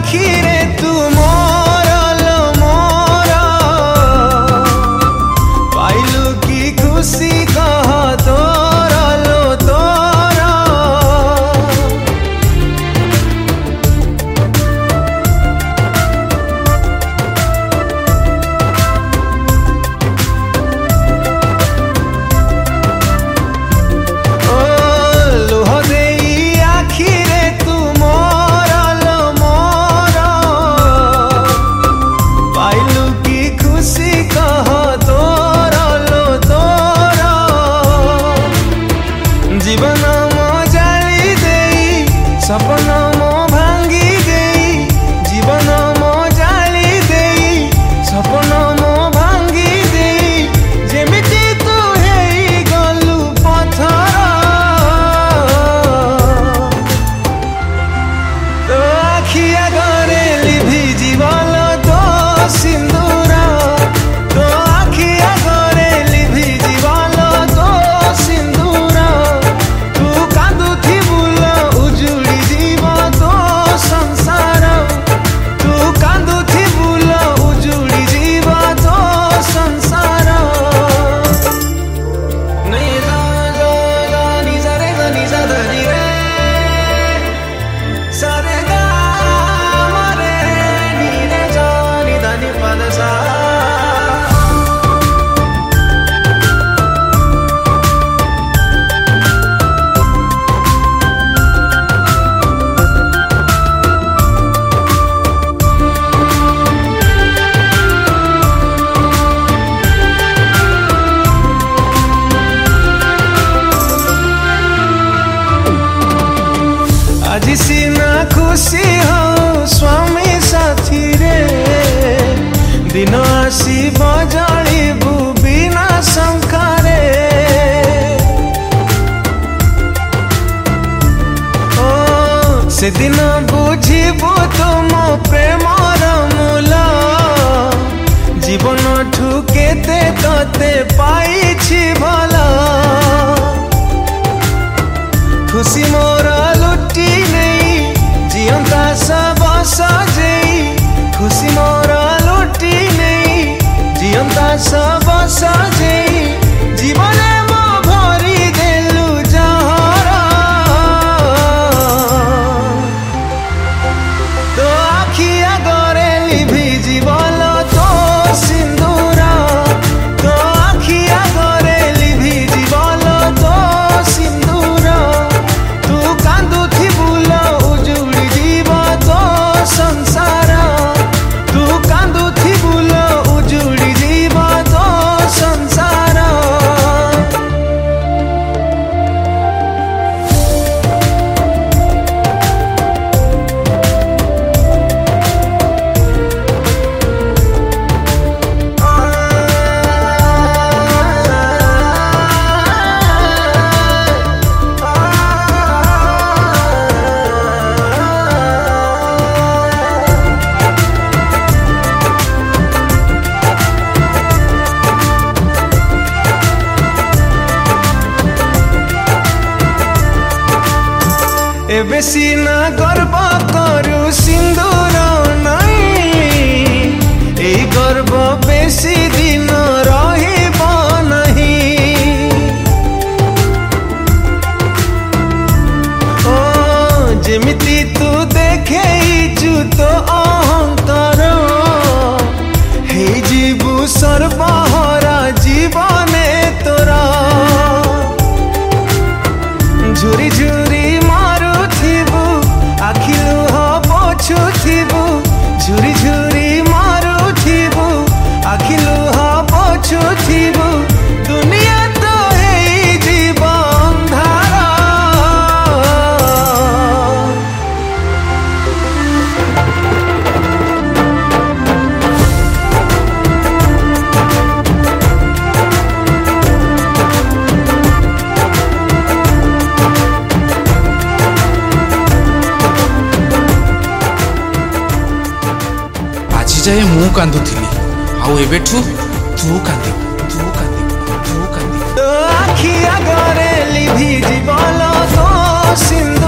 आखिरे तू मोर लो मोर पाइलु की खुशी कह तोर लो तोर ओ लुह देई आखिरे तू मोर लो मोर पाइलु की खुशी कह तोर लो तोर जीवन मो जाली देई सपन मो भांगी देई जीवन मो जाली देई सपन मो भांगी देई जेमिति तू हेई गलु पथर तो आखिया गरे लिभि जीवन तो सिंदूर तो आखिया गरे लिभि जीवन तो सिंदूर तू कांदुथिबु लो उजुड़ी जीव तो संसार तू कांदुथिबु लो उजुड़ी जीव तो संसार नहीं जा जा जा नि जा रे गा नि जा ध नि रे सा रे गा म रे नि रे जा नि ध नि प ध सा आज सीना खुशी हो स्वामी साथी रे दिन आसी बजाड़बू बिना शंखारे ओ से दिन बुझिबू तुम प्रेमर मूल जीवन ठुकेते तते पाइछि भला खुशी मोर लुटी नहीं जियंता सब सजेई खुशी मोर लुटी नहीं जियंता सब सजेई जीवन मो भरी देलु जहर तो आखिया गरे लिभि जीवन तो सिंदूर तो आखिया गरे लिभि जीवन तो सिंदूर तू कांदुथिबु लो उजुड़ी जीव तो संसार तू कांदुथिबु लो उजुड़ी जीव तो संसार एबे सीना गर्व करू सिंदूर नहीं ए गर्व बेसी दिन रहिब नहीं ओ जेमिति तू देखैछु तो अहंकार हे जीवु सर्वहरा जीवने तोरा झुरी झुरी मारुथिबु आखि लुह पोछुथिबु झुरी झुरी मारुथिबु आखि लुह पोछुथिबु दुनिया तो हेई जीव अंधार जाए मु कांदुथिली आउ एबेठू तू कांदी तो आखिया गरे लिभि जीवन तो सिंदूर